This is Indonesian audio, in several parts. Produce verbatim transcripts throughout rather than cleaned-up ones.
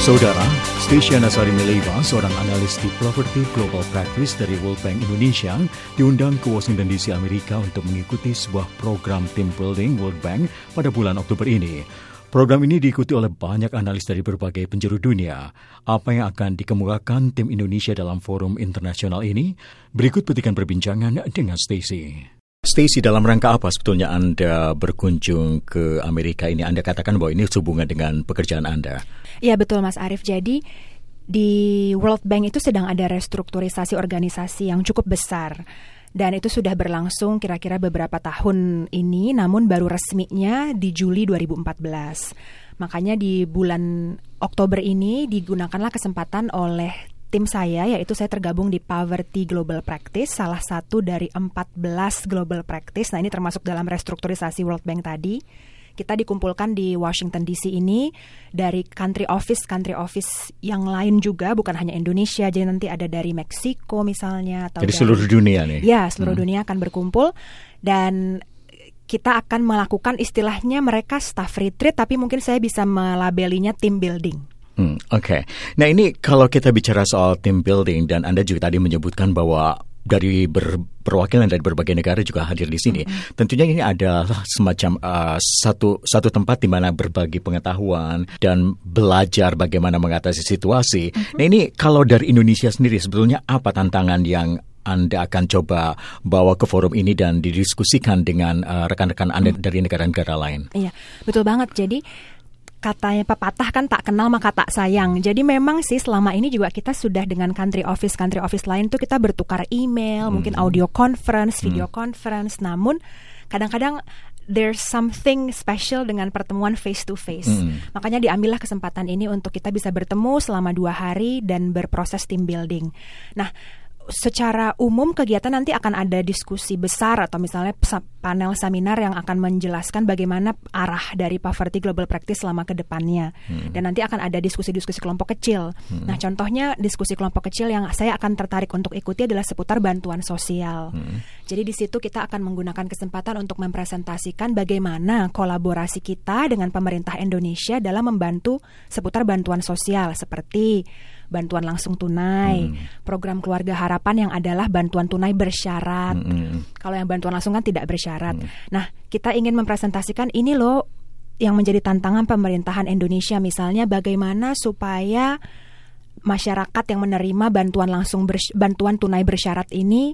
Saudara, Stacia Nasari Mileva, seorang analis di Property Global Practice dari World Bank Indonesia, diundang ke Washington D C, Amerika untuk mengikuti sebuah program team building World Bank pada bulan Oktober ini. Program ini diikuti oleh banyak analis dari berbagai penjuru dunia. Apa yang akan dikemukakan tim Indonesia dalam forum internasional ini? Berikut petikan perbincangan dengan Stacy. Stacy, dalam rangka apa sebetulnya Anda berkunjung ke Amerika ini? Anda katakan bahwa ini sehubungan dengan pekerjaan Anda. Ya betul Mas Arief. Jadi di World Bank itu sedang ada restrukturisasi organisasi yang cukup besar. Dan itu sudah berlangsung kira-kira beberapa tahun ini, namun baru resminya di Juli dua ribu empat belas. Makanya di bulan Oktober ini digunakanlah kesempatan oleh tim saya, yaitu saya tergabung di Poverty Global Practice, salah satu dari empat belas Global Practice. Nah ini termasuk dalam restrukturisasi World Bank tadi. Kita dikumpulkan di Washington D C ini dari country office, country office yang lain juga, bukan hanya Indonesia. Jadi nanti ada dari Meksiko misalnya. Atau Jadi dari, seluruh dunia nih? Ya, seluruh hmm. dunia akan berkumpul. Dan kita akan melakukan istilahnya mereka staff retreat, tapi mungkin saya bisa melabelinya team building. Hmm, Oke, okay. Nah ini kalau kita bicara soal team building, dan Anda juga tadi menyebutkan bahwa dari ber, perwakilan dari berbagai negara juga hadir di sini. Mm-hmm. Tentunya ini adalah semacam uh, satu satu tempat di mana berbagi pengetahuan dan belajar bagaimana mengatasi situasi. Mm-hmm. Nah ini kalau dari Indonesia sendiri sebetulnya apa tantangan yang Anda akan coba bawa ke forum ini dan didiskusikan dengan uh, rekan-rekan Anda mm-hmm. dari negara-negara lain? Iya, betul banget. Jadi katanya pepatah kan tak kenal maka tak sayang. Jadi memang sih selama ini juga kita sudah dengan country office country office lain tuh kita bertukar email, hmm. mungkin audio conference, video hmm. conference. Namun kadang-kadang there's something special dengan pertemuan face to face. Hmm. Makanya diambillah kesempatan ini untuk kita bisa bertemu selama dua hari dan berproses team building. Nah, secara umum kegiatan nanti akan ada diskusi besar atau misalnya panel seminar yang akan menjelaskan bagaimana arah dari Poverty Global Practice selama ke depannya. Hmm. Dan nanti akan ada diskusi-diskusi kelompok kecil. Hmm. Nah, contohnya diskusi kelompok kecil yang saya akan tertarik untuk ikuti adalah seputar bantuan sosial. Hmm. Jadi di situ kita akan menggunakan kesempatan untuk mempresentasikan bagaimana kolaborasi kita dengan pemerintah Indonesia dalam membantu seputar bantuan sosial seperti bantuan langsung tunai, hmm. program keluarga harapan yang adalah bantuan tunai bersyarat. Hmm. Kalau yang bantuan langsung kan tidak bersyarat. Hmm. Nah, kita ingin mempresentasikan ini loh yang menjadi tantangan pemerintahan Indonesia, misalnya bagaimana supaya masyarakat yang menerima bantuan langsung bers- bantuan tunai bersyarat ini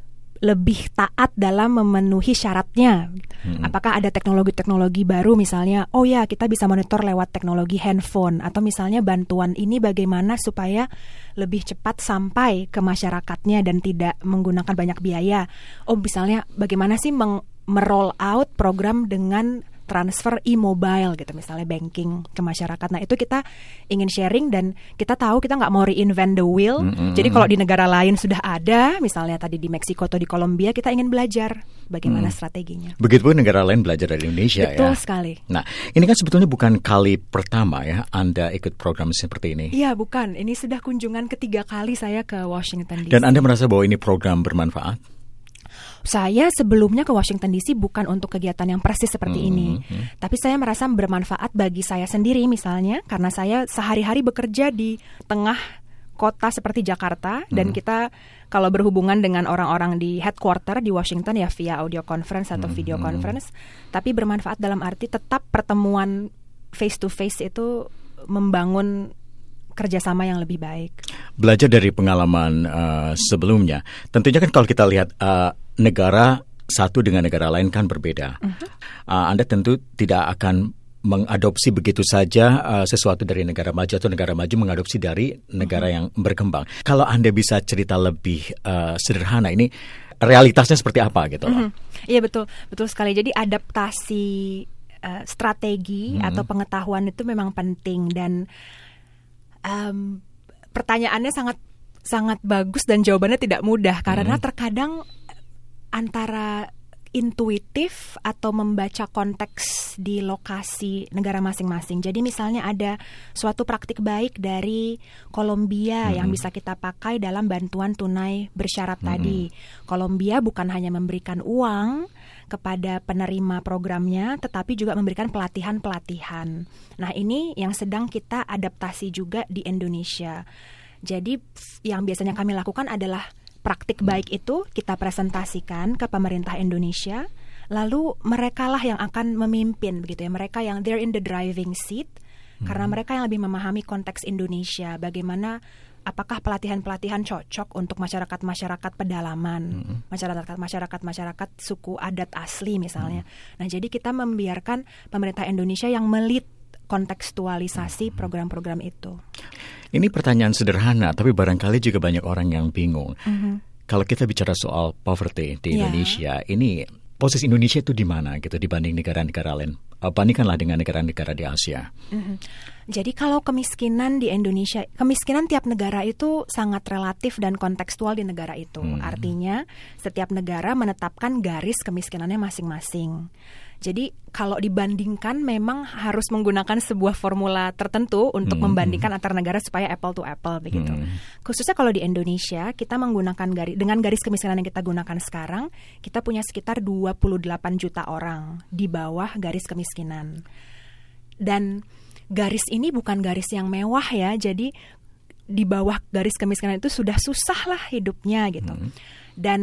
lebih taat dalam memenuhi syaratnya. Hmm. Apakah ada teknologi-teknologi baru misalnya, oh ya kita bisa monitor lewat teknologi handphone, atau misalnya bantuan ini bagaimana supaya lebih cepat sampai ke masyarakatnya dan tidak menggunakan banyak biaya. Oh misalnya bagaimana sih meng- meroll out program dengan transfer e-mobile gitu, misalnya banking ke masyarakat. Nah itu kita ingin sharing dan kita tahu kita nggak mau reinvent the wheel. Mm-hmm. Jadi kalau di negara lain sudah ada, misalnya tadi di Meksiko atau di Kolombia, kita ingin belajar bagaimana mm. strateginya. Begitupun negara lain belajar dari Indonesia. Betul ya. Betul sekali. Nah ini kan sebetulnya bukan kali pertama ya Anda ikut program seperti ini. Iya bukan, ini sudah kunjungan ketiga kali saya ke Washington D C. Dan Anda merasa bahwa ini program bermanfaat? Saya sebelumnya ke Washington D C bukan untuk kegiatan yang persis seperti hmm, ini. Hmm. Tapi saya merasa bermanfaat bagi saya sendiri misalnya, karena saya sehari-hari bekerja di tengah kota seperti Jakarta. Hmm. Dan kita kalau berhubungan dengan orang-orang di headquarter di Washington ya via audio conference atau video hmm. conference. Tapi bermanfaat dalam arti tetap pertemuan face to face itu membangun kerjasama yang lebih baik. Belajar dari pengalaman uh, sebelumnya. Tentunya kan kalau kita lihat uh, negara satu dengan negara lain kan berbeda. Uh-huh. Uh, Anda tentu tidak akan mengadopsi begitu saja uh, sesuatu dari negara maju atau negara maju mengadopsi dari negara uh-huh. yang berkembang. Kalau Anda bisa cerita lebih uh, sederhana, ini realitasnya seperti apa gitu loh? Iya uh-huh. betul, betul sekali. Jadi adaptasi uh, strategi uh-huh. atau pengetahuan itu memang penting dan um, pertanyaannya sangat sangat bagus dan jawabannya tidak mudah karena uh-huh. terkadang antara intuitif atau membaca konteks di lokasi negara masing-masing. Jadi misalnya ada suatu praktik baik dari Kolombia hmm. yang bisa kita pakai dalam bantuan tunai bersyarat hmm. tadi. Kolombia bukan hanya memberikan uang kepada penerima programnya, tetapi juga memberikan pelatihan-pelatihan. Nah, ini yang sedang kita adaptasi juga di Indonesia. Jadi yang biasanya kami lakukan adalah praktik baik itu kita presentasikan ke pemerintah Indonesia, lalu merekalah yang akan memimpin begitu ya. Mereka yang they're in the driving seat hmm. karena mereka yang lebih memahami konteks Indonesia, bagaimana apakah pelatihan-pelatihan cocok untuk masyarakat-masyarakat pedalaman, hmm. masyarakat-masyarakat-masyarakat suku adat asli misalnya. Hmm. Nah, jadi kita membiarkan pemerintah Indonesia yang melit kontekstualisasi program-program itu. Ini pertanyaan sederhana, tapi barangkali juga banyak orang yang bingung. Mm-hmm. Kalau kita bicara soal poverty di yeah. Indonesia, ini posisi Indonesia itu di mana gitu dibanding negara-negara lain? Bandingkanlah dengan negara-negara di Asia. Mm-hmm. Jadi kalau kemiskinan di Indonesia, kemiskinan tiap negara itu sangat relatif dan kontekstual di negara itu. Mm-hmm. Artinya setiap negara menetapkan garis kemiskinannya masing-masing. Jadi kalau dibandingkan memang harus menggunakan sebuah formula tertentu untuk hmm. membandingkan antar negara supaya apple to apple begitu. Hmm. Khususnya kalau di Indonesia kita menggunakan garis dengan garis kemiskinan yang kita gunakan sekarang, kita punya sekitar dua puluh delapan juta orang di bawah garis kemiskinan. Dan garis ini bukan garis yang mewah ya. Jadi di bawah garis kemiskinan itu sudah susah lah hidupnya gitu. Hmm. Dan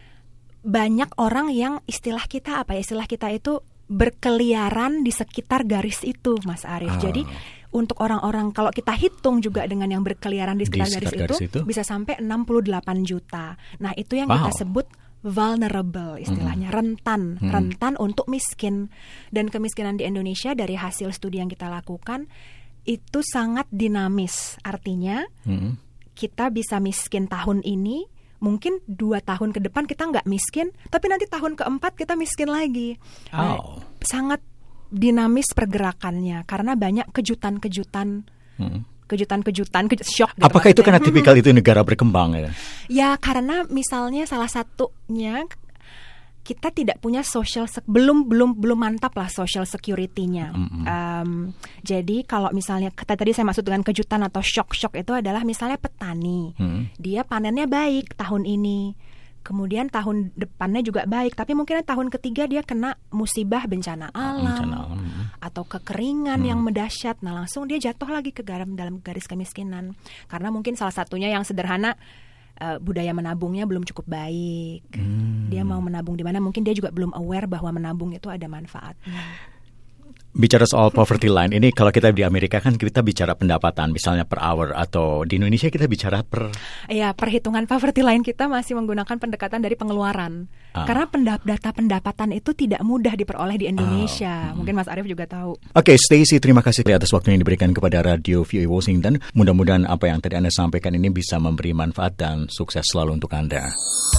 banyak orang yang istilah kita apa ya istilah kita itu berkeliaran di sekitar garis itu, Mas Arief. Oh. Jadi untuk orang-orang kalau kita hitung juga dengan yang berkeliaran di sekitar, di sekitar garis, garis itu, itu bisa sampai enam puluh delapan juta. Nah, itu yang wow. kita sebut vulnerable istilahnya, hmm. rentan, hmm. rentan untuk miskin. Dan kemiskinan di Indonesia dari hasil studi yang kita lakukan itu sangat dinamis. Artinya hmm. kita bisa miskin tahun ini, mungkin dua tahun ke depan kita nggak miskin, tapi nanti tahun keempat kita miskin lagi. Oh. Sangat dinamis pergerakannya karena banyak kejutan-kejutan, hmm. kejutan-kejutan, ke- shock. Gitu Apakah maksudnya. Itu karena tipikal itu negara berkembang ya? Ya karena misalnya salah satunya kita tidak punya social sec- belum belum belum mantap lah social security-nya. Mm-hmm. Um, jadi kalau misalnya kata tadi saya maksud dengan kejutan atau shock-shock itu adalah misalnya petani, mm-hmm. dia panennya baik tahun ini, kemudian tahun depannya juga baik, tapi mungkin tahun ketiga dia kena musibah bencana alam, bencana alam. Atau kekeringan mm. yang mendahsyat. Nah langsung dia jatuh lagi ke dalam dalam garis kemiskinan karena mungkin salah satunya yang sederhana. Uh, budaya menabungnya belum cukup baik. Hmm. Dia mau menabung di mana? Mungkin dia juga belum aware bahwa menabung itu ada manfaatnya. Bicara soal poverty line, ini kalau kita di Amerika kan kita bicara pendapatan, misalnya per hour, atau di Indonesia kita bicara per... Iya, perhitungan poverty line kita masih menggunakan pendekatan dari pengeluaran. Ah. Karena pendap- data pendapatan itu tidak mudah diperoleh di Indonesia. Ah. Hmm. Mungkin Mas Arief juga tahu. Oke, okay, Stacey, terima kasih atas waktu yang diberikan kepada Radio V O A Washington. Mudah-mudahan apa yang tadi Anda sampaikan ini bisa memberi manfaat dan sukses selalu untuk Anda.